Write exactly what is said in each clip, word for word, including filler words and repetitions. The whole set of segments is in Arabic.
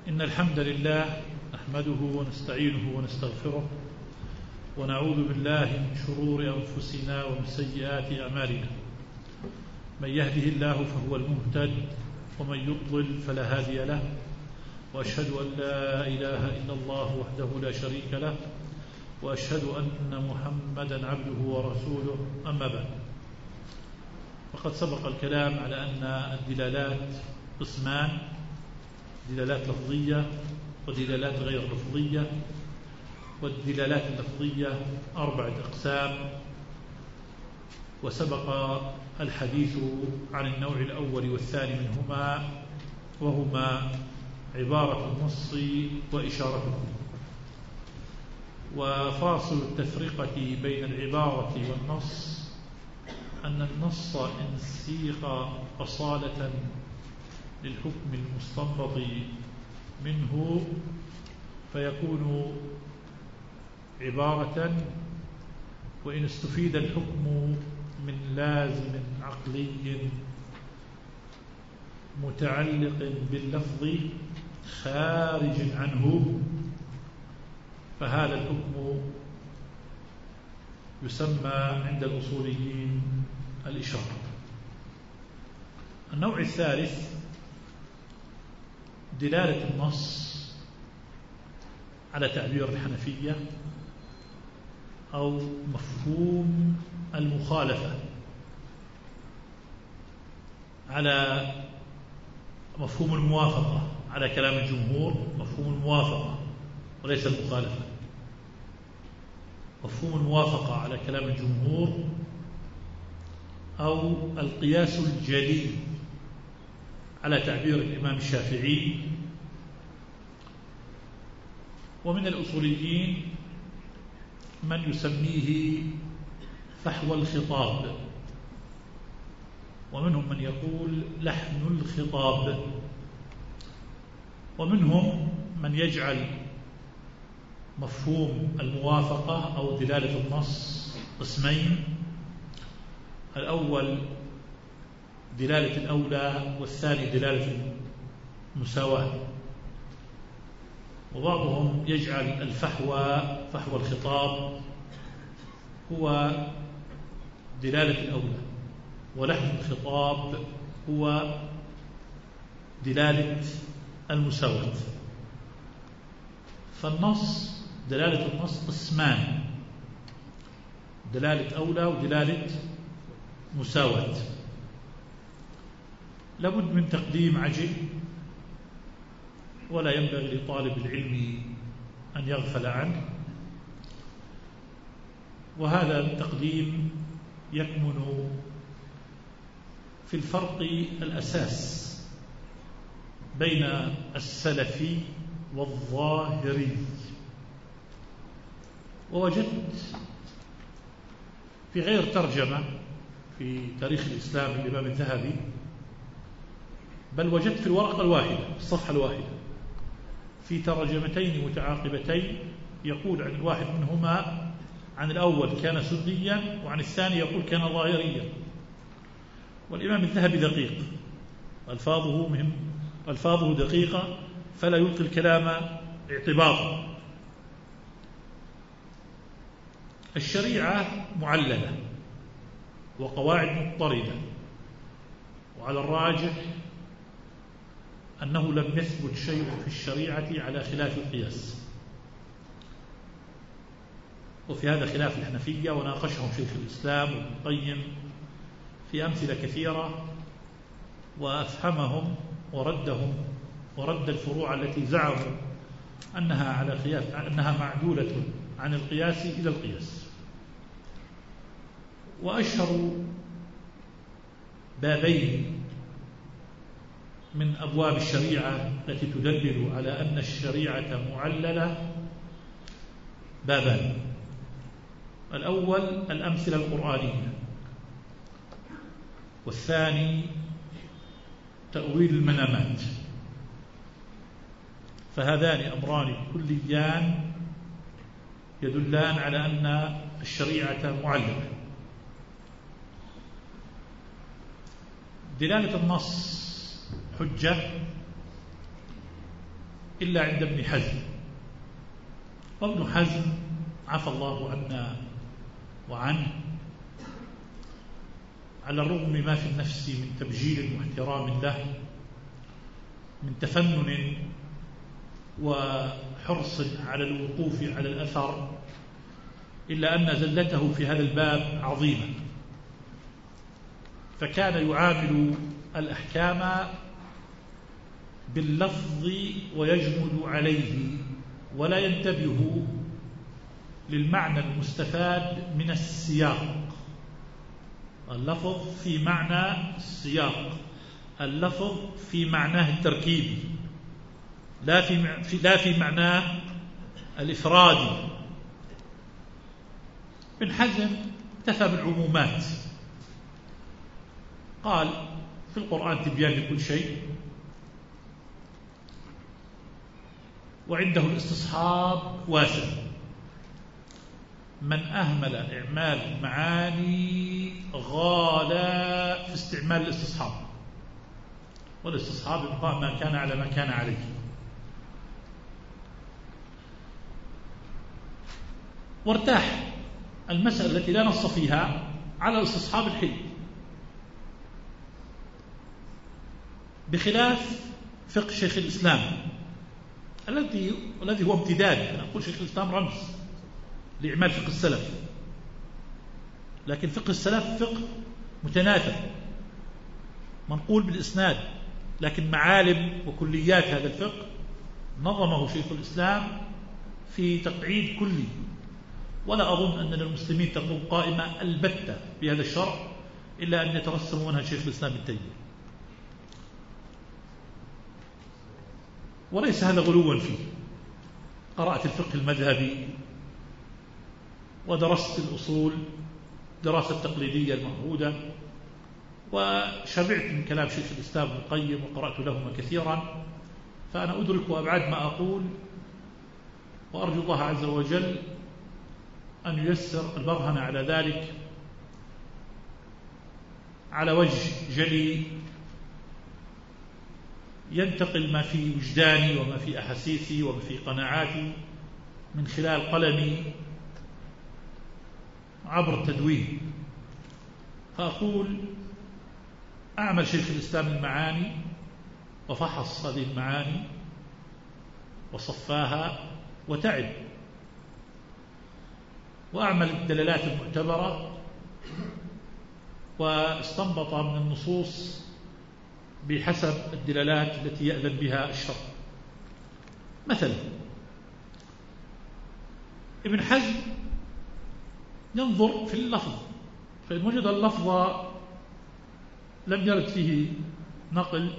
إن الحمد لله نحمده ونستعينه ونستغفره ونعوذ بالله من شرور أنفسنا ومن سيئات أعمالنا. من يهده الله فهو المهتد ومن يضلل فلا هادي له، وأشهد أن لا إله إلا الله وحده لا شريك له، وأشهد أن محمدا عبده ورسوله. أما بعد، فقد سبق الكلام على أن الدلالات قسمان: دلالات لفظية ودلالات غير لفظية. والدلالات اللفظية أربعة أقسام، وسبق الحديث عن النوع الأول والثاني منهما، وهما عبارة النص وإشارته. وفاصل التفرقة بين العبارة والنص أن النص إن سيق أصالة للحكم المستنبط منه فيكون عبارة، وإن استفيد الحكم من لازم عقلي متعلق باللفظ خارج عنه فهذا الحكم يسمى عند الأصوليين الإشارة. النوع الثالث دلالة النص على تعبير الحنفية أو مفهوم المخالفة، على مفهوم الموافقة على كلام الجمهور، مفهوم الموافقة وليس المخالفة. مفهوم الموافقة على كلام الجمهور أو القياس الجلي على تعبير الإمام الشافعي. ومن الأصوليين من يسميه فحوى الخطاب، ومنهم من يقول لحن الخطاب، ومنهم من يجعل مفهوم الموافقة أو دلالة النص قسمين: الأول دلالة الأولى، والثاني دلالة المساواة. وبعضهم يجعل الفحوى فحوى الخطاب هو دلالة الأولى، ولحن الخطاب هو دلالة المساواة. فالنص دلالة النص قسمان: دلالة أولى ودلالة مساواة. لابد من تقديم عجل، ولا ينبغي لطالب العلم أن يغفل عنه. وهذا التقديم يكمن في الفرق الأساس بين السلفي والظاهري. ووجدت في غير ترجمة في تاريخ الإسلام للإمام الذهبي، بل وجدت في الورقة الواحدة في الصفحة الواحدة في ترجمتين متعاقبتين يقول عن الواحد منهما عن الأول كان سنيا، وعن الثاني يقول كان ظاهريا. والإمام الذهبي دقيق، ألفاظه مهم، ألفاظه دقيقة، فلا يلقي الكلام اعتباطا. الشريعة معللة وقواعد مضطردة، وعلى الراجح أنه لم يثبت شيء في الشريعة على خلاف القياس. وفي هذا خلاف الحنفية، وناقشهم شيخ الإسلام وابن القيم في أمثلة كثيرة، وأفهمهم وردهم ورد الفروع التي زعموا أنها على قياس، أنها معدولة عن القياس إلى القياس. وأشهر بابين من أبواب الشريعة التي تدلل على أن الشريعة معللة بابان: الأول الأمثلة القرآنية، والثاني تأويل المنامات. فهذان أمران كليان يدلان على أن الشريعة معللة. دلالة النص حجة إلا عند ابن حزم. وابن حزم عفى الله عنا وعنه، على الرغم ما في النفس من تبجيل واحترام له، من تفنن وحرص على الوقوف على الأثر، إلا أن زلته في هذا الباب عظيمة. فكان يعامل الأحكام باللفظ ويجمد عليه، ولا ينتبه للمعنى المستفاد من السياق. اللفظ في معنى السياق، اللفظ في معناه التركيبي، لا في لا في معناه الإفرادي. ابن حزم اكتفى بالعمومات، قال في القرآن تبيان لكل شيء، وعنده الاستصحاب واسع. من أهمل إعمال المعاني غال في استعمال الاستصحاب، والاستصحاب إبقاء ما كان على ما كان عليه. وارتاح المسألة التي لا نص فيها على الاستصحاب الحل، بخلاف فقه شيخ الإسلام الذي الذي هو امتداد. أنا أقول شيخ الإسلام رمز لإعمال فقه السلف، لكن فقه السلف فقه متناثر منقول بالإسناد، لكن معالم وكليات هذا الفقه نظمه شيخ الإسلام في تقعيد كلي. ولا أظن أن المسلمين تقوم قائمة البتة بهذا الشرع إلا أن يترسموا منها شيخ الإسلام ابن تيمية، وليس هذا غلوا فيه. قرأت الفقه المذهبي ودرست الأصول دراسة تقليدية المعهودة، وشبعت من كلام شيخ الإسلام ابن القيم وقرأت لهما كثيرا، فأنا أدرك أبعاد ما أقول، وأرجو الله عز وجل أن ييسر البرهنة على ذلك على وجه جلي ينتقل ما في وجداني وما في أحاسيسي وما في قناعاتي من خلال قلمي عبر التدوين. فأقول أعمل شيخ الإسلام المعاني وفحص هذه المعاني وصفاها وتعب، وأعمل الدلالات المعتبرة واستنبط من النصوص بحسب الدلالات التي يأذن بها الشرع. مثلا ابن حزم ينظر في اللفظ، فإن وجد اللفظ لم يرد فيه نقل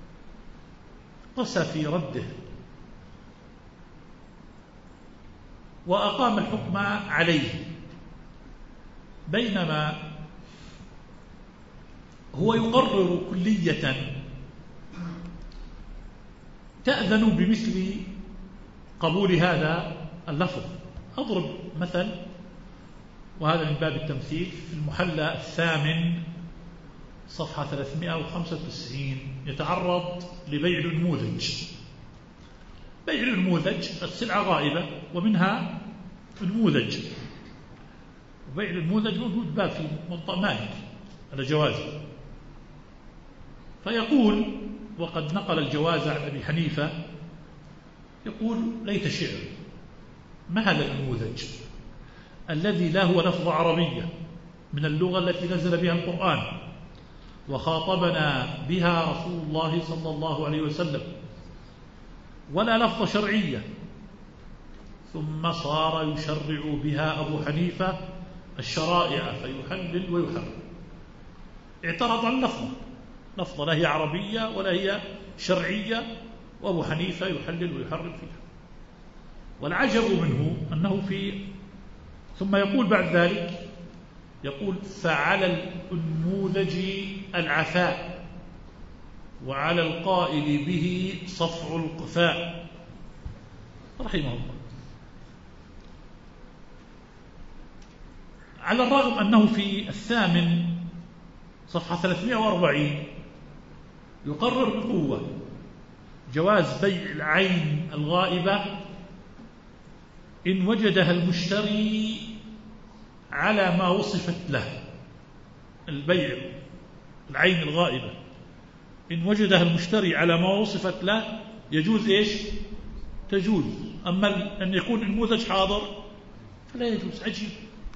قسى في رده وأقام الحكم عليه، بينما هو يقرر كلية تأذن بمثل قبول هذا اللفظ. أضرب مثل، وهذا من باب التمثيل، في المحلى الثامن صفحة ثلاثمائة وخمسة وتسعين يتعرض لبيع النموذج. بيع النموذج السلعة غائبة ومنها نموذج، وبيع النموذج موجود باب في موطأ مالك على جوازه. فيقول، وقد نقل الجواز عن أبي حنيفة، يقول ليت شعر، ما هذا النموذج الذي لا هو لفظ عربية من اللغة التي نزل بها القرآن وخاطبنا بها رسول الله صلى الله عليه وسلم، ولا لفظ شرعية، ثم صار يشرع بها أبو حنيفة الشرائع فيحلل ويحرم. اعترض عن لفظة لفظة لا هي عربية ولا هي شرعية، وأبو حنيفة يحلل ويحرم فيها. والعجب منه أنه في ثم يقول بعد ذلك، يقول فعلى النموذج العفاء وعلى القائل به صفع القفاء رحمه الله. على الرغم أنه في الثامن صفحة ثلاثمائة وأربعين يقرر بقوة جواز بيع العين الغائبة إن وجدها المشتري على ما وصفت له. البيع العين الغائبة إن وجدها المشتري على ما وصفت له يجوز إيش؟ تجوز. أما أن يكون النموذج حاضر فلا يجوز. عجيب.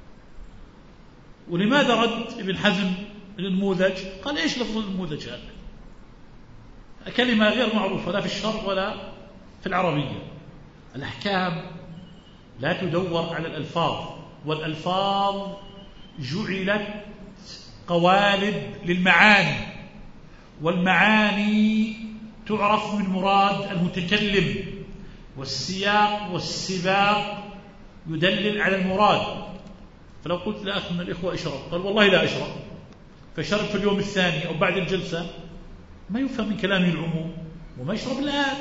ولماذا رد ابن حزم النموذج؟ قال إيش لفظ النموذج هذا؟ كلمة غير معروفة لا في الشرع ولا في العربية. الأحكام لا تدور على الألفاظ، والألفاظ جعلت قوالب للمعاني، والمعاني تعرف من مراد المتكلم، والسياق والسباق يدلل على المراد. فلو قلت لأخ من الإخوة اشرب، قال والله لا أشرب، فشرب في اليوم الثاني أو بعد الجلسة، ما يفهم من كلامه العموم وما يشرب الآن.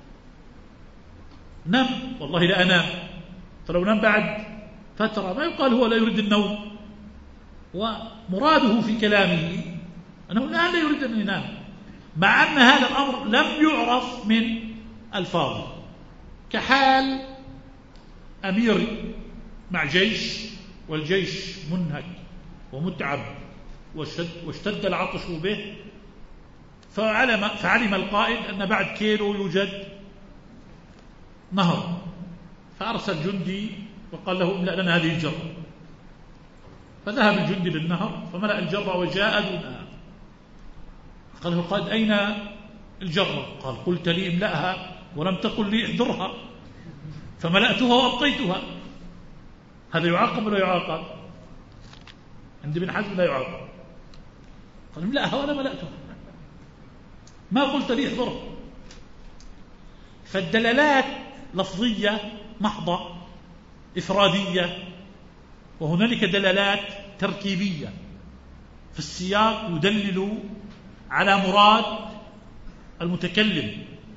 نم، والله لا أنام، فلو نام بعد فترة ما يقال هو لا يريد النوم، ومراده في كلامه أنه الآن لا يريد أن ينام، مع أن هذا الأمر لم يعرف من الفاظه. كحال أمير مع جيش والجيش منهك ومتعب واشتد العطش به، فعلم, فعلم القائد أن بعد كيلو يوجد نهر، فأرسل جندي وقال له املأ لنا هذه الجرة. فذهب الجندي للنهر فملأ الجرة وجاء دونها. قال له القائد أين الجرة؟ قال قلت لي املأها ولم تقل لي احضرها، فملأتها وأبقيتها. هذا يعاقب ولا يعاقب؟ عند ابن حزم لا يعاقب. قال املأها ولا ملأتها، ما قلت لي احضرها. فالدلالات لفظية محضة إفرادية، وهنالك دلالات تركيبية في السياق يدلل على مراد المتكلم.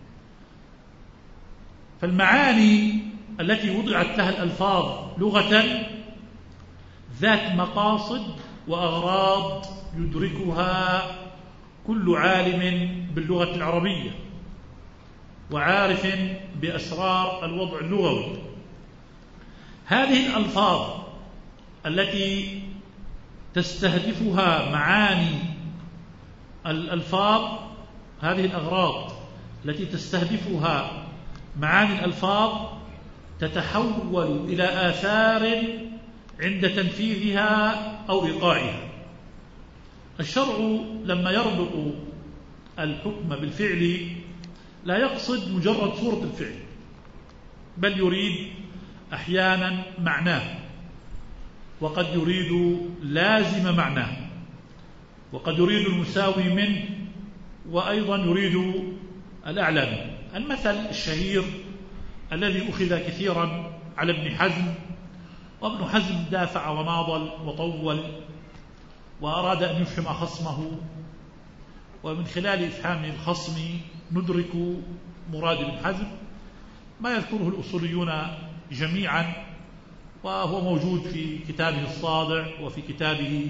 فالمعاني التي وضعت لها الألفاظ لغة ذات مقاصد وأغراض يدركها كل عالم باللغة العربية وعارف بأسرار الوضع اللغوي. هذه الألفاظ التي تستهدفها معاني الألفاظ، هذه الأغراض التي تستهدفها معاني الألفاظ تتحول إلى آثار عند تنفيذها أو إيقاعها. الشرع لما يربط الحكم بالفعل لا يقصد مجرد صورة الفعل، بل يريد أحيانا معناه، وقد يريد لازم معناه، وقد يريد المساوي منه، وأيضا يريد الأعلى منه. المثل الشهير الذي أخذ كثيرا على ابن حزم، وابن حزم دافع وناضل وطول وأراد أن يفهم خصمه، ومن خلال إفهام الخصم ندرك مراد ابن حزم ما يذكره الأصوليون جميعا، وهو موجود في كتابه الصادع وفي كتابه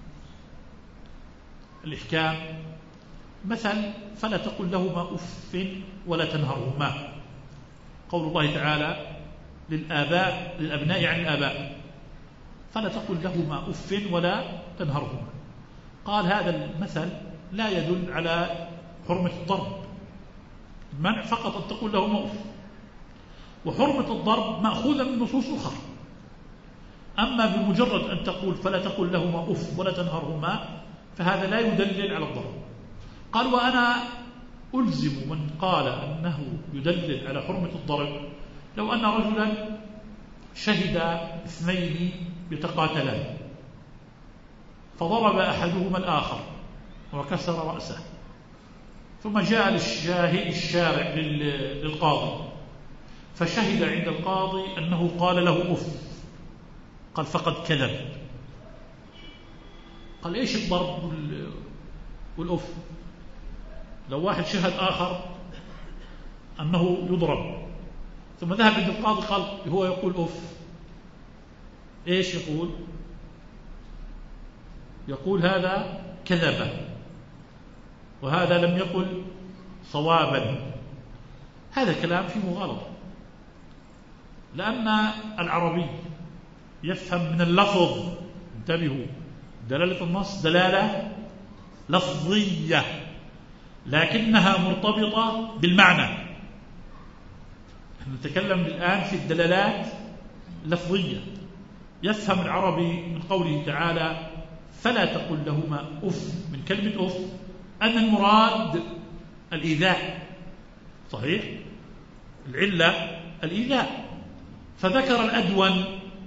الإحكام. مثل: فلا تقل لهما أف ولا تنهرهما. قول الله تعالى للآباء للأبناء عن الآباء: فلا تقل لهما أف ولا تنهرهما. قال هذا المثل لا يدل على حرمة الضرب، منع فقط أن تقول لهما أف، وحرمة الضرب مأخوذة من نصوص أخرى. أما بمجرد أن تقول فلا تقل لهما أف ولا تنهرهما فهذا لا يدلل على الضرب. قال: وأنا ألزم من قال أنه يدلل على حرمة الضرب لو أن رجلا شهد اثنين يتقاتلان فضرب أحدهما الآخر وكسر رأسه، ثم جاء الشارع للقاضي فشهد عند القاضي أنه قال له أف، قال فقد كذب. قال: إيش الضرب والأف؟ لو واحد شهد آخر أنه يضرب ثم ذهب عند القاضي قال هو يقول أف، إيش يقول؟ يقول هذا كذب وهذا لم يقل صوابا. هذا كلام فيه مغالطة، لأن العربي يفهم من اللفظ، انتبهوا، دلالة النص دلالة لفظية لكنها مرتبطة بالمعنى. نحن نتكلم الآن في الدلالات اللفظية. يفهم العربي من قوله تعالى فلا تقل لهما أف، من كلمة أف أن المراد الإيذاء، صحيح؟ العلة الإيذاء، فذكر الأدون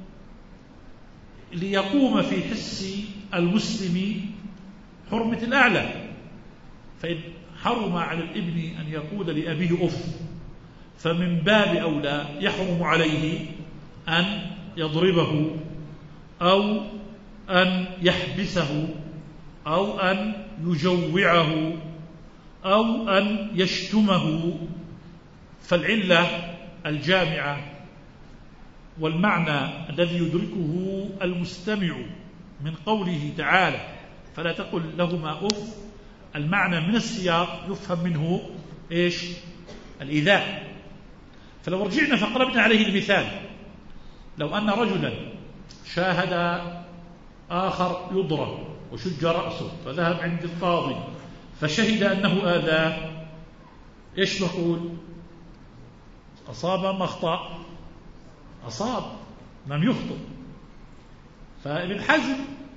ليقوم في حس المسلم حرمة الأعلى، فإن حرم على الابن أن يقول لأبيه أف فمن باب أولى يحرم عليه أن يضربه أو أن يحبسه أو أن يجوعه أو أن يشتمه. فالعلة الجامعة والمعنى الذي يدركه المستمع من قوله تعالى فلا تقل لهما أف، المعنى من السياق يفهم منه إيش؟ الإيذاء. فلو رجعنا فقربنا عليه المثال، لو أن رجلا شاهد آخر يضرب وشج رأسه فذهب عند القاضي فشهد أنه آذاه، إيش نقول؟ أصاب أم أخطأ؟ أصاب، لم يخطئ. فابن حزم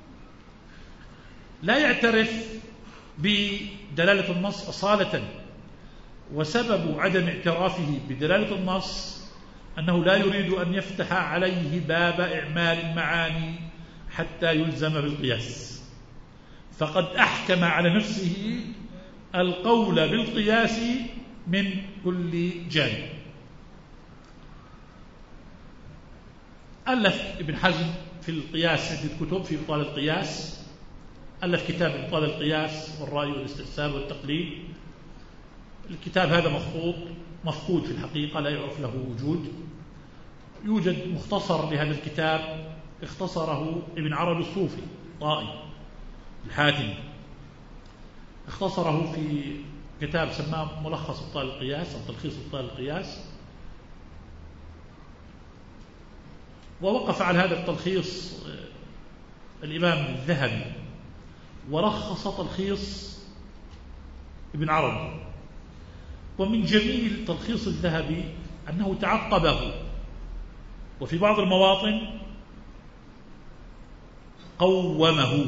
لا يعترف بدلالة النص أصالة، وسبب عدم اعترافه بدلالة النص أنه لا يريد أن يفتح عليه باب إعمال المعاني حتى يلزم بالقياس، فقد أحكم على نفسه القول بالقياس من كل جانب. ألف ابن حزم في القياس عدة كتب في إبطال القياس، ألف كتاب إبطال القياس والرأي والاستحسان والتقليد. الكتاب هذا مخطوط مفقود في الحقيقة، لا يعرف له وجود. يوجد مختصر لهذا الكتاب اختصره ابن عربي الصوفي طائي الحاتمي، اختصره في كتاب سماه ملخص إبطال القياس أو تلخيص إبطال القياس، ووقف على هذا التلخيص الإمام الذهبي ولخص تلخيص ابن عربي. ومن جميل تلخيص الذهبي أنه تعقبه، وفي بعض المواطن قومه.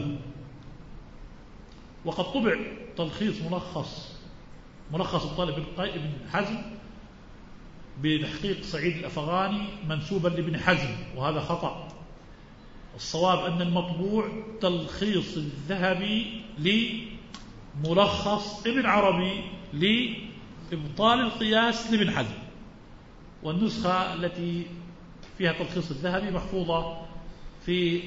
وقد طبع تلخيص ملخص ملخص الطالب ابن حزم بتحقيق سعيد الأفغاني منسوبا لابن حزم، وهذا خطأ. الصواب أن المطبوع تلخيص الذهبي لملخص ابن عربي لإبطال القياس لابن حزم، والنسخة التي فيها تلخيص الذهبي محفوظة في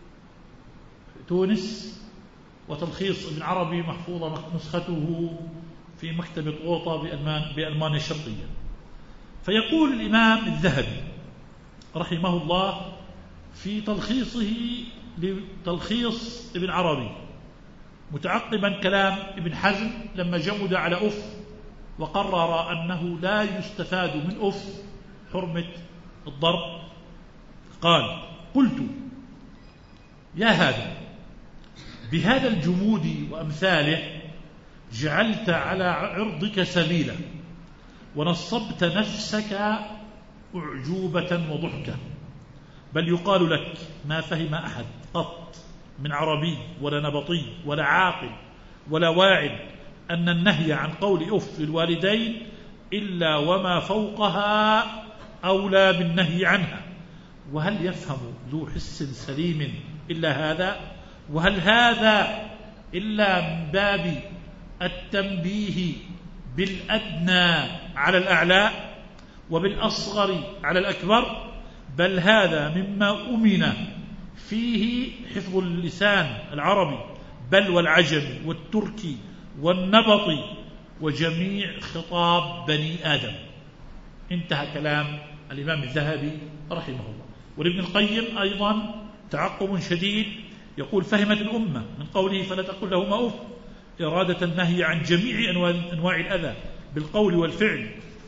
تونس، وتلخيص ابن عربي محفوظة نسخته في مكتبة غوطة بألمانيا الشرقية. فيقول الإمام الذهبي رحمه الله في تلخيصه لتلخيص ابن عربي متعقبا كلام ابن حزم لما جمد على أف وقرر أنه لا يستفاد من أف حرمة الضرب، قال: قلت يا هذا بهذا الجمود وأمثاله جعلت على عرضك سبيلا ونصبت نفسك أعجوبة وضحكا، بل يقال لك ما فهم أحد قط من عربي ولا نبطي ولا عاقل ولا واعد أن النهي عن قول أف للوالدين إلا وما فوقها أولى بالنهي عنها. وهل يفهم ذو حس سليم إلا هذا؟ وهل هذا إلا من باب التنبيه بالأدنى على الأعلى وبالأصغر على الأكبر؟ بل هذا مما أمن فيه حفظ اللسان العربي بل والعجمي والتركي والنبطي وجميع خطاب بني آدم. انتهى كلام الإمام الذهبي رحمه الله. ولابن القيم أيضا تعقب شديد، يقول: فهمت الأمة من قوله فلا تقل لهما أف إرادة النهي عن جميع أنواع الأذى بالقول والفعل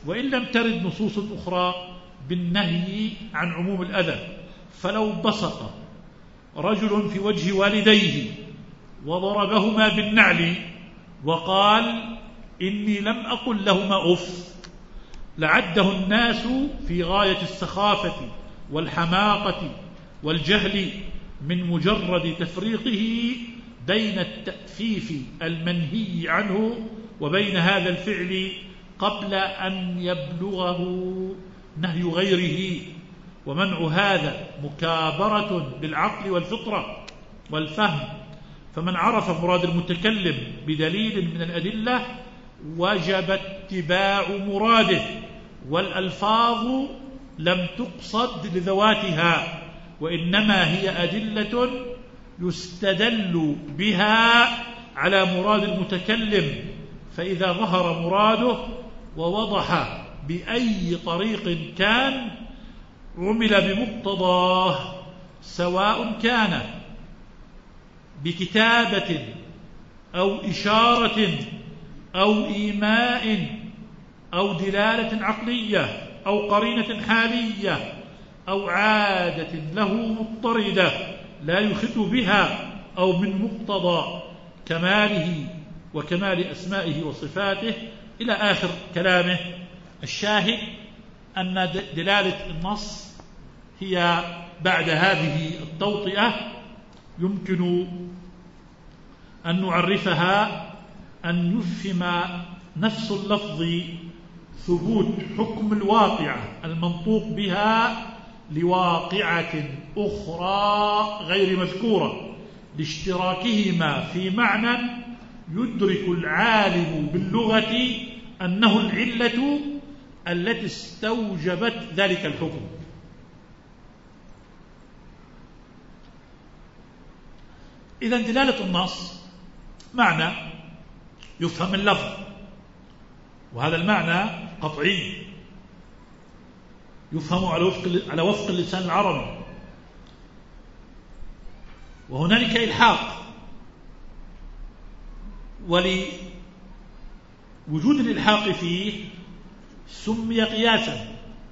وإن لم ترد نصوص أخرى بالنهي عن عموم الأذى. فلو بصق رجل في وجه والديه وضربهما بالنعل وقال إني لم أقل لهما أف لعده الناس في غاية السخافة والحماقة والجهل من مجرد تفريقه بين التأفيف المنهي عنه وبين هذا الفعل قبل أن يبلغه نهي غيره. ومنع هذا مكابرة بالعقل والفطرة والفهم، فمن عرف مراد المتكلم بدليل من الأدلة وجب اتباع مراده، والألفاظ لم تقصد لذواتها وإنما هي أدلة يستدل بها على مراد المتكلم، فإذا ظهر مراده ووضح بأي طريق كان عمل بمقتضاه، سواء كان بكتابة أو إشارة أو إيماء أو دلالة عقلية أو قرينة حالية أو عادة له مضطردة لا يخل بها، أو من مقتضى كماله وكمال أسمائه وصفاته إلى آخر كلامه. الشاهد أن دلالة النص هي بعد هذه التوطئة يمكن أن نعرفها أن يفهم نفس اللفظ ثبوت حكم الواقعة المنطوق بها لواقعة أخرى غير مذكورة لاشتراكهما في معنى يدرك العالم باللغة أنه العلة التي استوجبت ذلك الحكم. إذن دلالة النص معنى يفهم اللفظ، وهذا المعنى قطعي يفهم على وفق على وفق اللسان العربي. وهنالك إلحاق، ولوجود الإلحاق فيه سمي قياسا،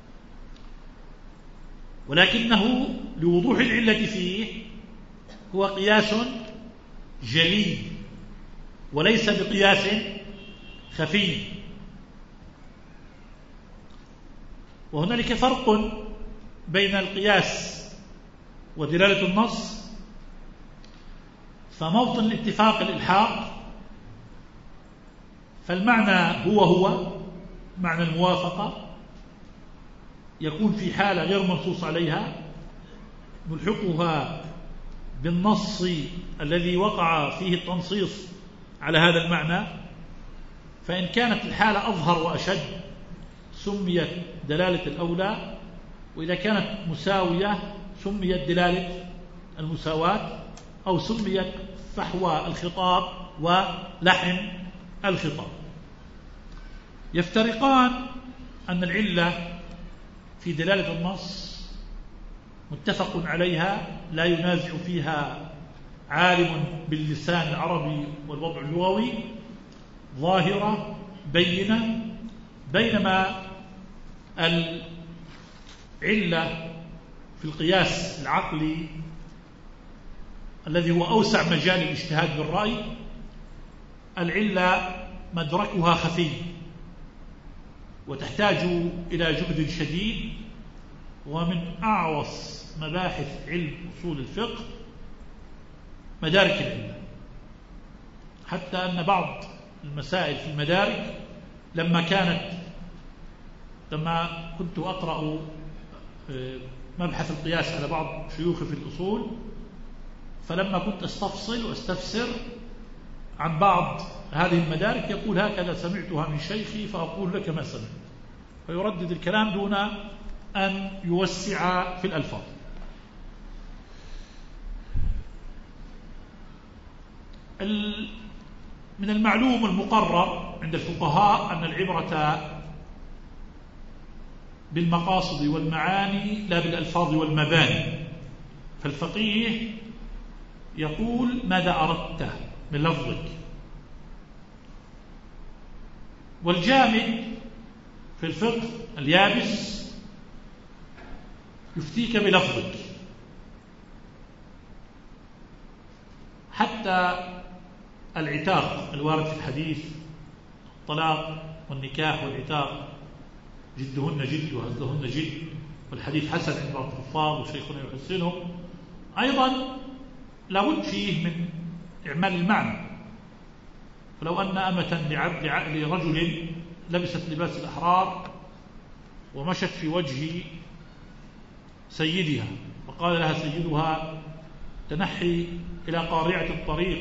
ولكنه لوضوح العلة فيه هو قياس جلي وليس بقياس خفي. وهنالك فرق بين القياس ودلالة النص، فموطن الاتفاق الإلحاق، فالمعنى هو هو معنى الموافقة، يكون في حالة غير منصوص عليها نلحقها بالنص الذي وقع فيه التنصيص على هذا المعنى، فإن كانت الحالة أظهر وأشد سميت دلالة الأولى، وإذا كانت مساوية سميت دلالة المساواة، أو سميت فحوى الخطاب ولحم الخطاب. يفترقان أن العلة في دلالة النص متفق عليها لا ينازع فيها عالم باللسان العربي والوضع اللغوي، ظاهرة بينة، بينما العلة في القياس العقلي الذي هو أوسع مجال الاجتهاد بالرأي العلة مدركها خفي وتحتاج إلى جهد شديد، ومن أعوص مباحث علم أصول الفقه مدارك العلة، حتى أن بعض المسائل في المدارك لما كانت لما كنت أقرأ مبحث القياس على بعض شيوخي في الأصول، فلما كنت أستفصل وأستفسر عن بعض هذه المدارك يقول هكذا سمعتها من شيخي فأقول لك ما سمعت، فيردد الكلام دون أن يوسع في الألفاظ. من المعلوم المقرر عند الفقهاء أن العبرة بالمقاصد والمعاني لا بالألفاظ والمباني، فالفقيه يقول ماذا أردت من لفظك، والجامد في الفقه اليابس يفتيك بلفظك، حتى العتاق الوارد في الحديث، الطلاق والنكاح والعتاق جدهن جد وهزلهن جد، والحديث حسن عند بعض الحفاظ وشيخنا يحسنه، أيضا لابد فيه من إعمال المعنى. فلو أن أمة لرجل لبست لباس الأحرار ومشت في وجه سيدها وقال لها سيدها تنحي إلى قارعة الطريق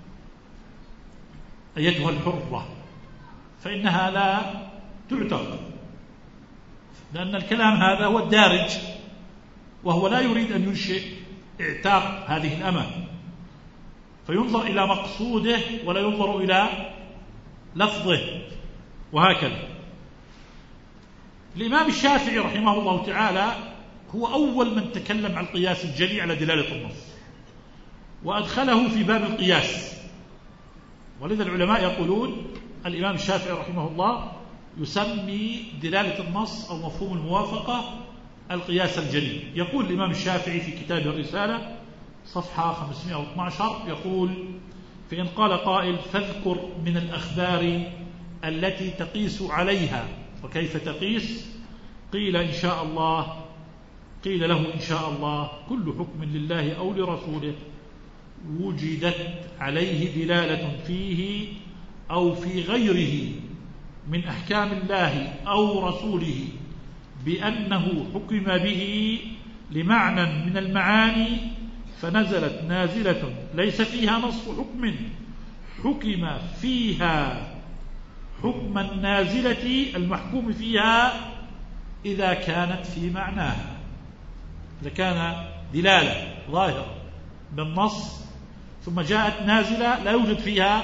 أيتها الحرة، فإنها لا تعتق، لأن الكلام هذا هو الدارج، وهو لا يريد أن ينشئ اعتاق هذه الأمة، فينظر إلى مقصوده ولا ينظر إلى لفظه، وهكذا. الإمام الشافعي رحمه الله تعالى هو أول من تكلم عن القياس الجلي على دلالة النص وأدخله في باب القياس، ولذا العلماء يقولون الإمام الشافعي رحمه الله يسمي دلالة النص أو مفهوم الموافقة القياس الجلي. يقول الإمام الشافعي في كتاب الرسالة صفحة خمسمائة واثني عشر، يقول: فإن قال قائل فاذكر من الأخبار التي تقيس عليها، وكيف تقيس؟ قيل إن شاء الله قيل له إن شاء الله كل حكم لله أو لرسوله وجدت عليه دلالة فيه أو في غيره من أحكام الله أو رسوله بأنه حكم به لمعنى من المعاني، فنزلت نازلة ليس فيها نص حكم حكم فيها حكم النازلة المحكوم فيها إذا كانت في معناها. إذا كان دلالة ظاهرة بالنص ثم جاءت نازلة لا يوجد فيها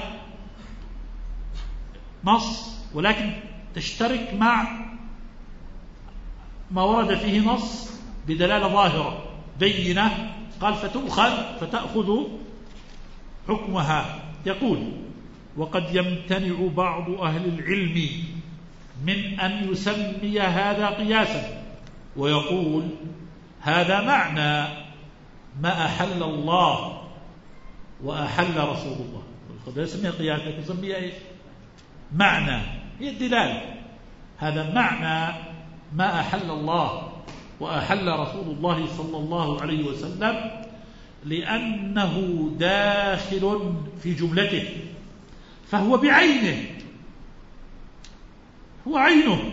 نص ولكن تشترك مع ما ورد فيه نص بدلالة ظاهرة بينة، قال فتؤخذ فتأخذ حكمها. يقول: وقد يمتنع بعض أهل العلم من أن يسمي هذا قياسا، ويقول هذا معنى ما أحل الله وأحل رسول الله. قد يسميها قياسا لكن يسميها إيش؟ معنى، هي الدلالة. هذا معنى ما أحل الله وأحل رسول الله صلى الله عليه وسلم، لأنه داخل في جملته، فهو بعينه، هو عينه،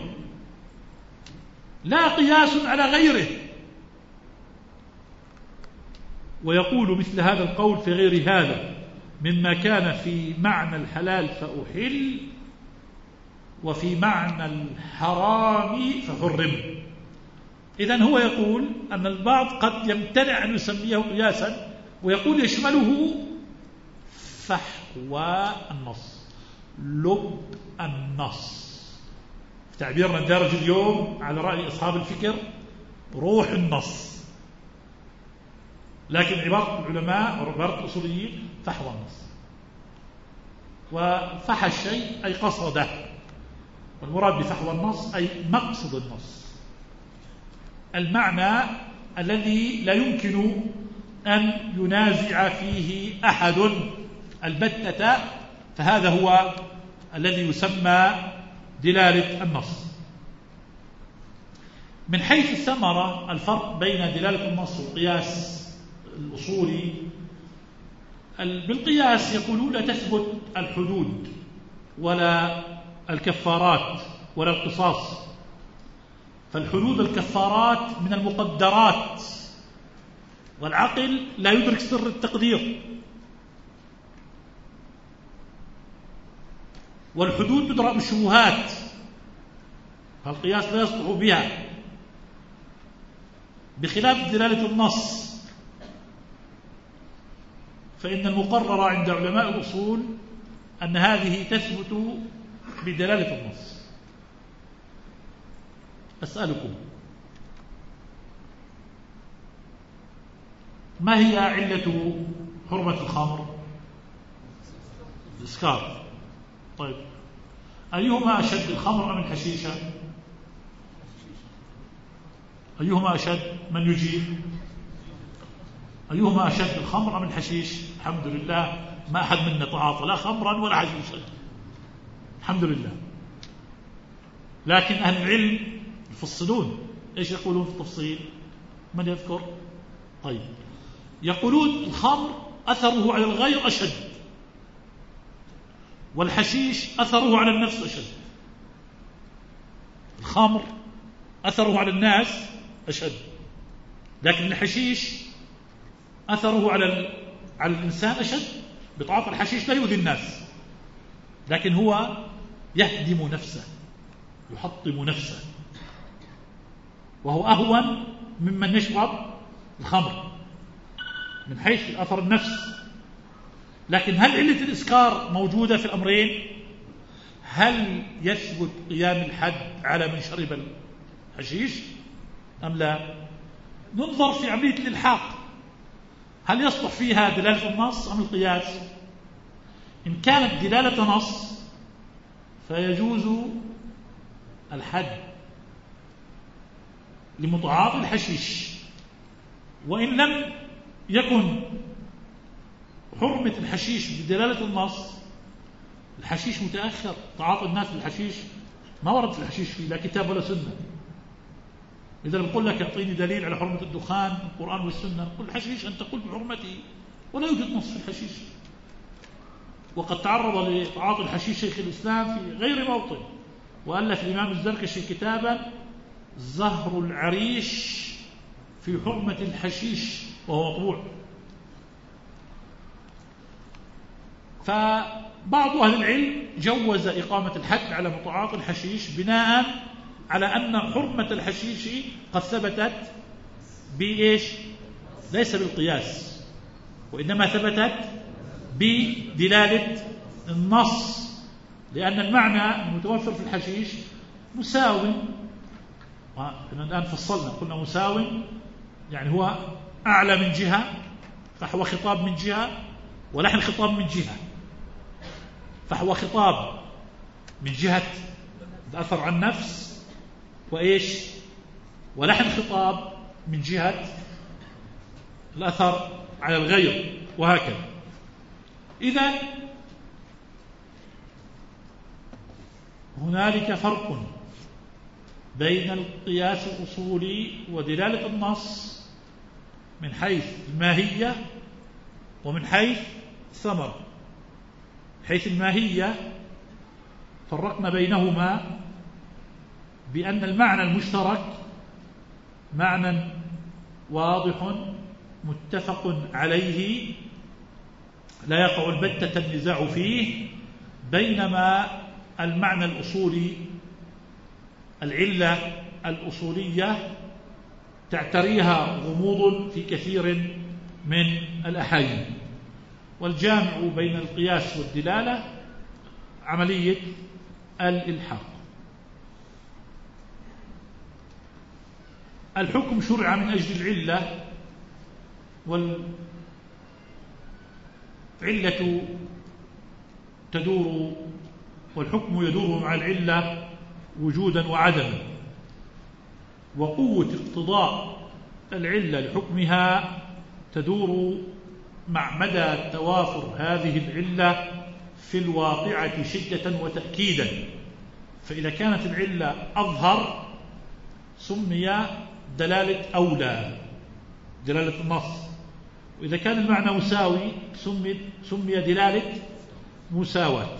لا قياس على غيره. ويقول مثل هذا القول في غير هذا مما كان في معنى الحلال فأحل وفي معنى الحرام فحرم. إذن هو يقول أن البعض قد يمتنع أن يسميه قياسا، ويقول يشمله فحوى النص، لب النص، في تعبيرنا الدارج اليوم على رأي أصحاب الفكر روح النص، لكن عبارة العلماء وعبارة الأصوليين فحوى النص. وفحى الشيء أي قصده، والمراد بفحوى النص أي مقصد النص، المعنى الذي لا يمكن أن ينازع فيه أحد البتة، فهذا هو الذي يسمى دلالة النص. من حيث الثمرة الفرق بين دلالة النص والقياس الأصولي: بالقياس يقولون لا تثبت الحدود ولا الكفارات ولا القصاص، فالحدود الكفارات من المقدرات، والعقل لا يدرك سر التقدير، والحدود تدرأ بالشبهات، فالقياس لا يصلح بها، بخلاف دلالة النص، فإن المقرر عند علماء الأصول أن هذه تثبت بدلالة النص. أسألكم: ما هي علة حرمة الخمر؟ الإسكار. طيب، أيهما أشد، الخمر أم الحشيشة؟ أيهما أشد؟ من يجيب؟ أيهما أشد، الخمر أم الحشيش؟ الحمد لله ما أحد منا تعاطى لا خمرا ولا حشيشا، الحمد لله. لكن أهل العلم يفصلون. إيش يقولون في التفصيل؟ من يذكر؟ طيب، يقولون الخمر أثره على الغير أشد، والحشيش أثره على النفس أشد. الخمر أثره على الناس أشد، لكن الحشيش أثره على على الإنسان أشد. بطاعة الحشيش لا يؤذي الناس، لكن هو يهدم نفسه، يحطم نفسه، وهو أهون ممن يشرب الخمر من حيث أثر النفس. لكن هل علة الإسكار موجودة في الأمرين؟ هل يثبت قيام الحد على من شرب الحشيش أم لا؟ ننظر في عملية الإلحاق، هل يصلح فيها دلالة النص أم القياس؟ إن كانت دلالة نص فيجوز الحد لمتعاطي الحشيش، وإن لم يكن حرمة الحشيش بدلالة النص. الحشيش متأخر، تعاطي الناس للحشيش ما ورد في الحشيش فيه لا كتاب ولا سنة. إذا بقول لك أعطيني دليل على حرمة الدخان من القرآن والسنة، قل الحشيش أن تقول بحرمته، ولا يوجد نص في الحشيش. وقد تعرض لتعاطي الحشيش شيخ الإسلام في غير موطن، وألف الإمام الزركشي كتابا زهر العريش في حرمة الحشيش وهو مطبوع. فبعض أهل العلم جوز إقامة الحد على متعاطي الحشيش بناء على أن حرمة الحشيش قد ثبتت بإيش؟ ليس بالقياس، وإنما ثبتت بدلالة النص، لأن المعنى المتوفر في الحشيش مساوي. احنا الآن فصلنا قلنا مساوي، يعني هو أعلى من جهة فهو خطاب من جهة، ولحن خطاب من جهة، فهو خطاب من جهة الأثر عن النفس، وإيش؟ ولحن خطاب من جهة الأثر على الغير، وهكذا. إذن هنالك فرق بين القياس الأصولي ودلالة النص من حيث الماهية ومن حيث الثمرة. حيث الماهية فرقنا بينهما بأن المعنى المشترك معنى واضح متفق عليه لا يقع البتة النزاع فيه، بينما المعنى الأصولي العلة الأصولية تعتريها غموض في كثير من الأحايين. والجامع بين القياس والدلالة عملية الإلحاق. الحكم شرع من أجل العلة، والعلة تدور والحكم يدور مع العلة وجودا وعدما، وقوة اقتضاء العلة لحكمها تدور مع مدى توافر هذه العلة في الواقعة شدة وتأكيدا. فإذا كانت العلة أظهر سمي دلالة أولى، دلالة النص، وإذا كان المعنى مساوي سمي, سمي دلالة مساواة.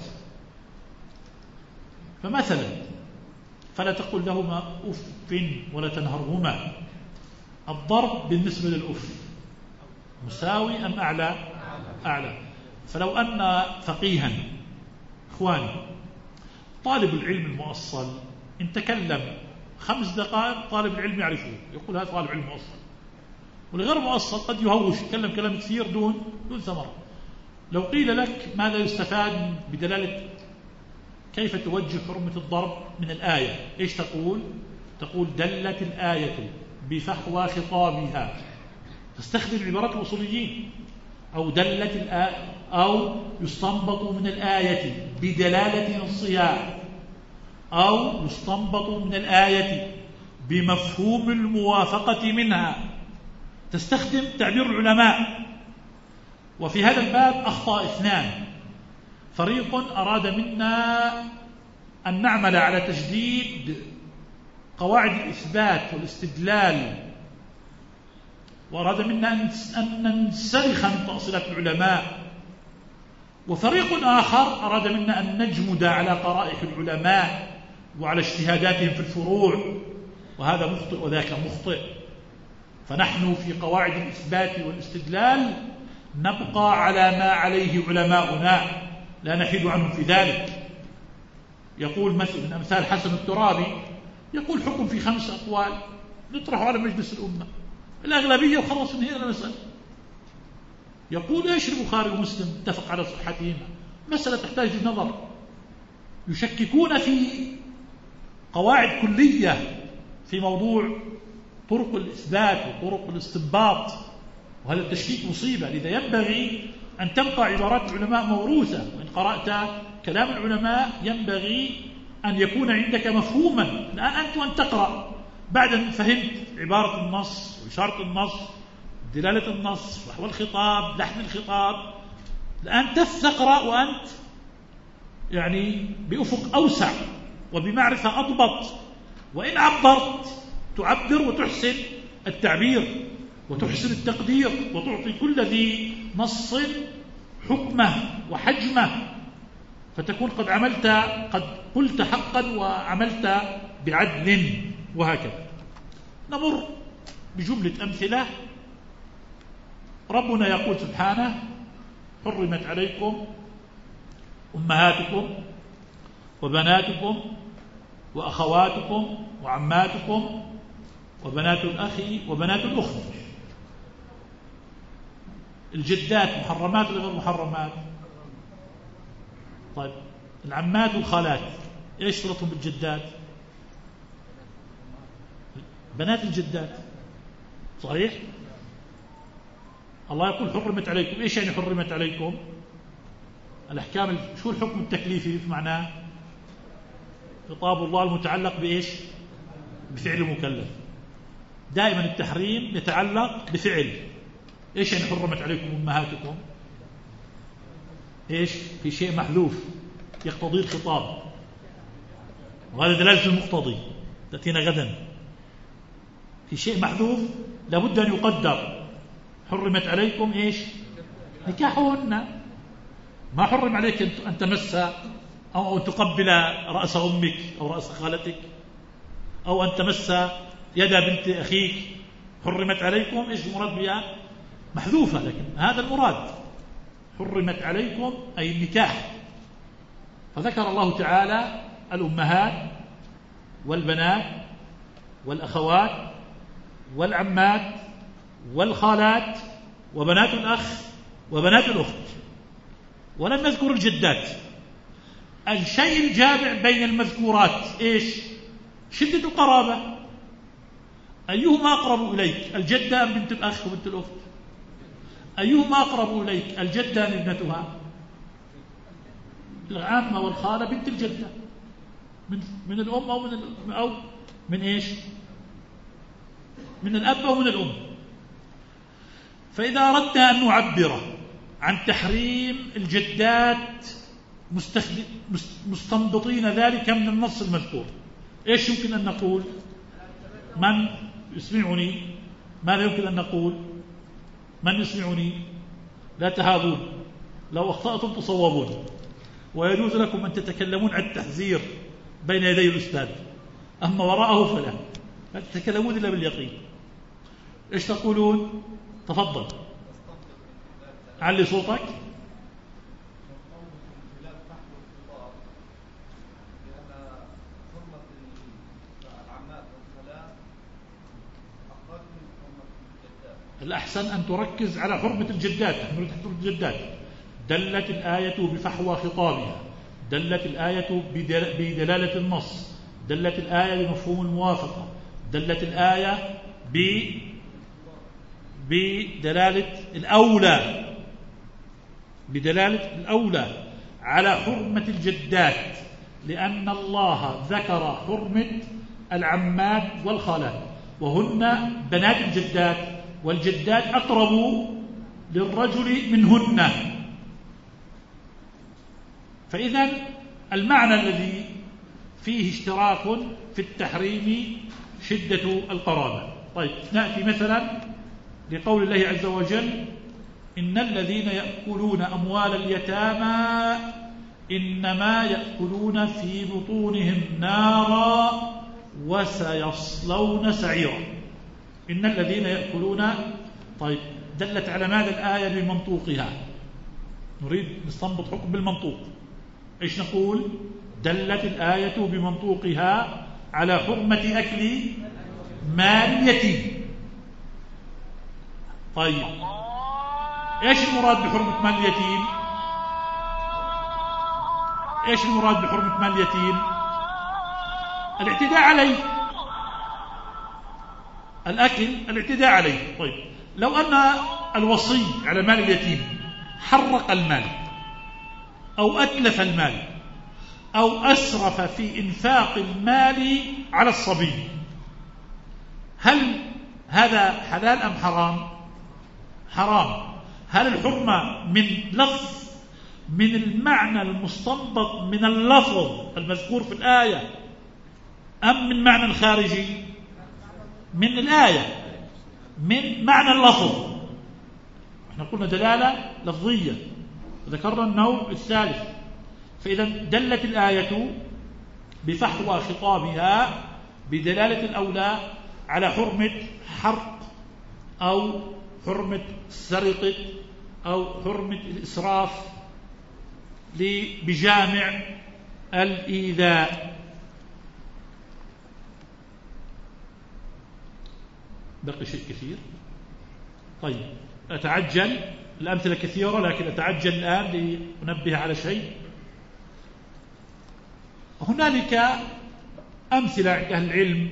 فمثلا فلا تقل لهما أف ولا تنهرهما. الضرب بالنسبة للأف مساوي أم أعلى؟ أعلى. فلو أن فقيها إخواني طالب العلم المؤصل إن تكلم خمس دقائق طالب العلم يعرفه، يقول هذا طالب علم مؤصل. والغير مؤصل قد يهوش يتكلم كلام كثير دون دون ثمرة. لو قيل لك ماذا يستفاد بدلالة كيف توجه حرمة الضرب من الآية، إيش تقول؟ تقول دلت الآية بفحوى خطابها، تستخدم عبارات الأصوليين. أو دلت الآية، أو يستنبط من الآية بدلالة نصها، أو يستنبط من الآية بمفهوم الموافقة منها، تستخدم تعبير العلماء. وفي هذا الباب أخطأ اثنان: فريق أراد منا أن نعمل على تجديد قواعد الإثبات والاستدلال، وأراد منا أن ننسلخ من تأصيلات العلماء، وفريق آخر أراد منا أن نجمد على قرائح العلماء وعلى اجتهاداتهم في الفروع، وهذا مخطئ وذاك مخطئ. فنحن في قواعد الإثبات والاستدلال نبقى على ما عليه علماؤنا، لا نحيد عنهم في ذلك. يقول مثل من أمثال حسن الترابي يقول حكم في خمس أقوال نطرحه على مجلس الأمة، الأغلبية وخلص انهينا المسألة. يقول ايش البخاري ومسلم اتفق على صحتهما؟ مسألة تحتاج للنظر. يشككون في قواعد كلية في موضوع طرق الإثبات وطرق الاستنباط، وهذا التشكيك مصيبة. لذا ينبغي أن تبقى عبارات العلماء موروثة، وإن قرأت كلام العلماء ينبغي أن يكون عندك مفهوما. الآن أنت وأن تقرأ بعد أن فهمت عبارة النص وإشارة النص، دلالة النص، فحوى الخطاب، لحن الخطاب، الآن تقرأ وأنت يعني بأفق أوسع وبمعرفة أضبط. وإن عبرت تعبر وتحسن التعبير وتحسن التقدير وتعطي كل ذي نص حكمه وحجمه، فتكون قد عملت قد قلت حقا وعملت بعدل. وهكذا نمر بجملة أمثلة. ربنا يقول سبحانه: حرمت عليكم أمهاتكم وبناتكم وأخواتكم وعماتكم وبنات الأخ وبنات الأخت. الجدات محرمات ولا غير محرمات؟ طيب العمات والخالات ايش صلتهم بالجدات؟ بنات الجدات، صحيح؟ الله يقول حرمت عليكم. ايش يعني حرمت عليكم؟ الأحكام، شو الحكم التكليفي في معناه؟ خطاب الله المتعلق بإيش؟ بفعل المكلف. دائما التحريم يتعلق بفعل. إيش يعني حرمت عليكم أمهاتكم؟ إيش؟ في شيء محذوف يقتضي الخطاب، وهذا دلالة المقتضي تأتينا غدا. في شيء محذوف لابد أن يقدر. حرمت عليكم إيش؟ نكاحهن. ما حرم عليك أن تمس أو أن تقبل رأس أمك أو رأس خالتك أو أن تمس يد بنت أخيك. حرمت عليكم إيش المراد بها؟ محذوفة، لكن هذا المراد. حرمت عليكم أي النكاح. فذكر الله تعالى الأمهات والبنات والأخوات والعمات والخالات وبنات الأخ وبنات الأخت، ولم يذكر الجدات. الشيء الجامع بين المذكورات إيش؟ شدة القرابة. أيهما أقرب إليك، الجدة أم بنت الأخ وبنت الأخت؟ أيهما أقرب إليك، الجدة أم ابنتها؟ العامة والخالة بنت الجدة، من من الأم أو من أو من إيش؟ من الأب أو من الأم. فإذا أردنا أن نعبر عن تحريم الجدات مستنبطين ذلك من النص المذكور، إيش يمكن أن نقول؟ من يسمعني؟ ماذا يمكن أن نقول؟ من يسمعني؟ لا تهابون، لو أخطأتم تصوبون، ويجوز لكم أن تتكلمون عن التحذير بين يدي الأستاذ، أما وراءه فلا، لا تتكلمون إلا باليقين. إيش تقولون؟ تفضل علي صوتك. الأحسن أن تركز على حرمة الجدات. حرمة الجدات دلت الآية بفحوى خطابها، دلت الآية بدلالة النص، دلت الآية بمفهوم الموافقة، دلت الآية بدلالة الأولى بدلالة الأولى على حرمة الجدات، لأن الله ذكر حرمة العمات والخالات، وهن بنات الجدات، والجدات أقرب للرجل منهن. فإذا المعنى الذي فيه اشتراك في التحريم شدة القرابة. طيب نأتي مثلا لقول الله عز وجل: إن الذين يأكلون أموال اليتامى إنما يأكلون في بطونهم نارا وسيصلون سعيرا. إن الذين يأكلون. طيب دلت على ماذا الآية بمنطوقها؟ نريد نستنبط حكم بالمنطوق. إيش نقول؟ دلت الآية بمنطوقها على حرمة أكل مال اليتيم. طيب إيش المراد بحرمة مال اليتيم؟ إيش المراد بحرمة مال اليتيم؟ الاعتداء عليه، الأكل الاعتداء عليه. طيب لو أن الوصي على مال اليتيم حرق المال أو أتلف المال أو أسرف في إنفاق المال على الصبي، هل هذا حلال أم حرام؟ حرام. هل الحرمة من لفظ من المعنى المستنبط من اللفظ المذكور في الآية أم من معنى الخارجي؟ من الآية، من معنى اللفظ. احنا قلنا دلالة لفظية وذكرنا النوع الثالث. فإذا دلت الآية بفحوى خطابها بدلالة الأولى على حرمة حرق أو حرمة سرقة أو حرمة الإسراف بجامع الإيذاء. بقي شيء كثير. طيب أتعجل، الأمثلة كثيرة لكن أتعجل الآن لأنبه على شيء. هنالك أمثلة عند أهل العلم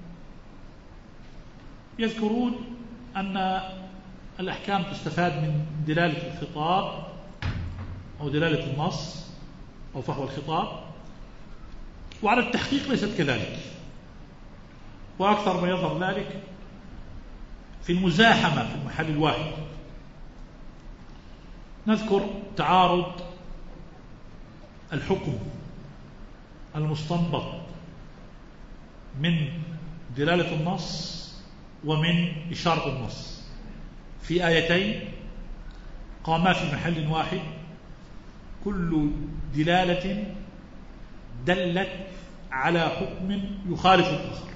يذكرون أن الأحكام تستفاد من دلالة الخطاب أو دلالة النص أو فحوى الخطاب، وعلى التحقيق ليست كذلك، وأكثر ما يظهر ذلك في المزاحمة في المحل الواحد. نذكر تعارض الحكم المستنبط من دلالة النص ومن إشارة النص في آيتين قاما في محل واحد، كل دلالة دلت على حكم يخالف الآخر.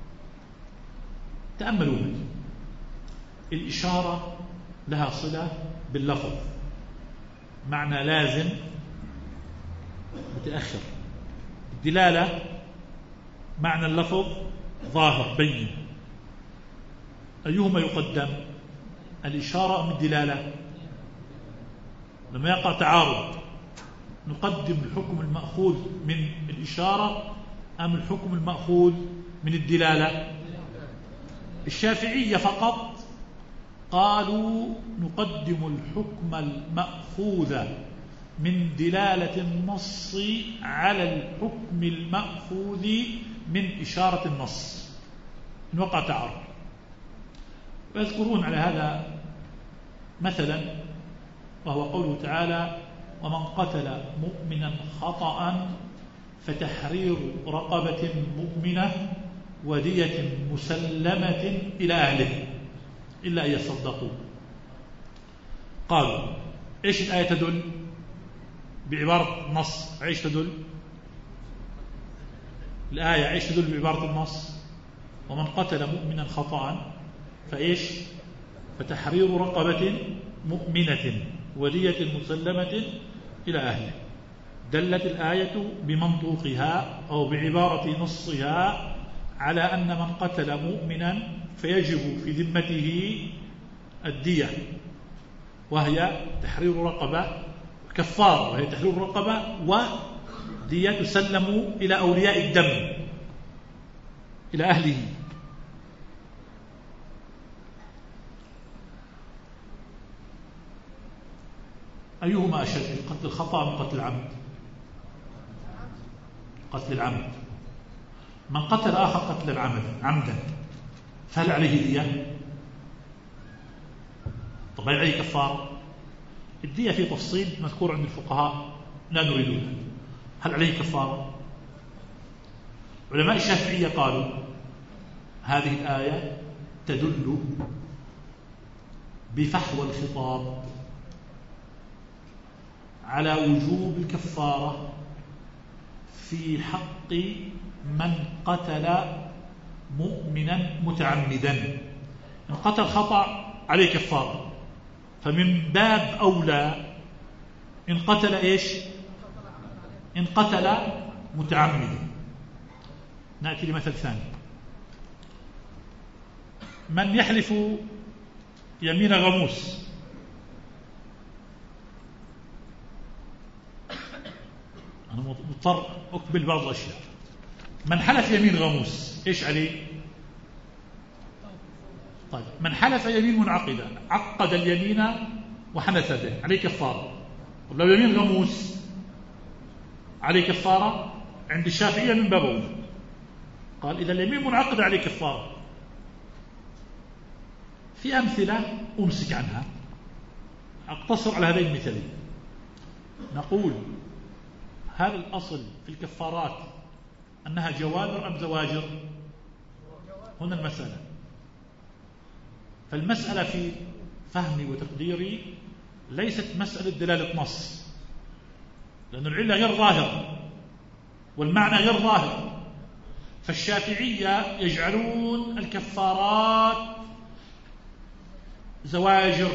تأملوا معي، الإشارة لها صلة باللفظ، معنى لازم متأخر. الدلالة معنى اللفظ ظاهر بين. أيهما يقدم، الإشارة أم الدلالة؟ لما يقع تعارض نقدم الحكم المأخوذ من الإشارة أم الحكم المأخوذ من الدلالة؟ الشافعية فقط قالوا نقدم الحكم المأخوذ من دلالة النص على الحكم المأخوذ من إشارة النص إن وقع تعارض. ويذكرون على هذا مثلا وهو قوله تعالى: ومن قتل مؤمنا خطأ فتحرير رقبة مؤمنة ودية مسلمة إلى أهله إلا أن يصدقوا. قالوا إيش الآية تدل؟ بعبارة النص إيش تدل؟ الآية إيش تدل بعبارة النص؟ ومن قتل مؤمنا خطأ فإيش؟ فتحرير رقبة مؤمنة ودية مسلمة إلى أهله. دلت الآية بمنطوقها أو بعبارة نصها على أن من قتل مؤمنا فيجب في ذمته الدية وهي تحرير رقبة، كفارة وهي تحرير رقبة، ودية تسلم إلى أولياء الدم إلى أهله. أيهما أشد، قتل الخطأ أم قتل العمد؟ قتل العمد. من قتل آخر قتلا عمدا فهل عليه دية؟ طب هل عليه كفارة؟ الدية في تفصيل مذكور عند الفقهاء لا نريده. هل عليه كفارة؟ علماء الشافعية قالوا هذه الآية تدل بفحوى الخطاب على وجوب الكفارة في حق من قتل مؤمنا متعمدا. إن قتل خطأ عليه كفارة، فمن باب أولى إن قتل إيش؟ إن قتل متعمدا. نأتي لمثل ثاني. من يحلف يمين غموس، أنا مضطر أقبل بعض الأشياء. من حلف يمين غموس إيش عليه؟ طيب من حلف يمين منعقدة، عقد اليمين وحنث به، عليه كفارة. طب لو يمين غموس عليه كفارة؟ عند الشافعية من باب أولى، قال إذا اليمين منعقد عليه كفارة. في أمثلة أمسك عنها، أقتصر على هذين المثالين. نقول هل الأصل في الكفارات أنها جوابر أم زواجر؟ هنا المسألة. فالمسألة في فهمي وتقديري ليست مسألة دلالة نص، لأن العلة غير ظاهرة والمعنى غير ظاهر. فالشافعية يجعلون الكفارات زواجر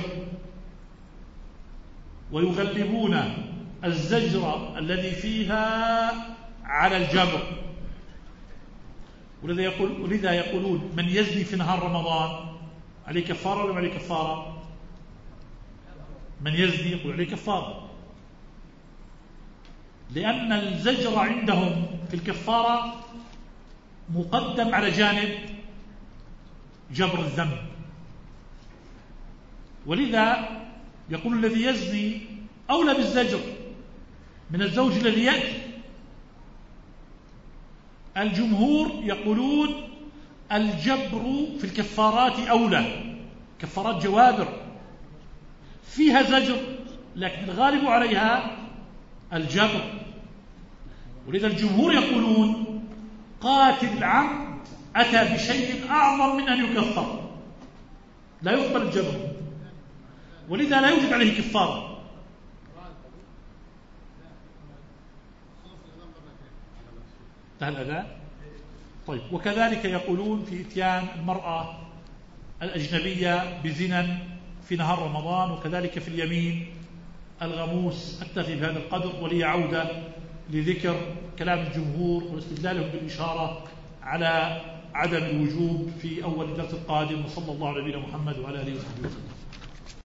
ويغلبون الزجر الذي فيها على الجبر، ولذا يقول ولذا يقولون من يزني في نهار رمضان عليه كفارة ولا عليه كفارة؟ من يزني يقول عليه كفارة، لأن الزجر عندهم في الكفارة مقدم على جانب جبر الذنب. ولذا يقول الذي يزني أولى بالزجر من الزوج الذي يأتي. الجمهور يقولون الجبر في الكفارات أولى، كفارات جوابر فيها زجر لكن الغالب عليها الجبر. ولذا الجمهور يقولون قاتل العمد أتى بشيء أعظم من أن يكفر، لا يقبل الجبر، ولذا لا يوجد عليه كفارة. انتهى الأذان؟ طيب. وكذلك يقولون في إتيان المرأة الأجنبية بزنا في نهار رمضان، وكذلك في اليمين الغموس. أكتفي بهذا القدر، ولي عودة لذكر كلام الجمهور واستدلالهم بالإشارة على عدم الوجوب في أول الدرس القادم. وصلى الله على نبينا محمد وعلى آله وصحبه وسلم.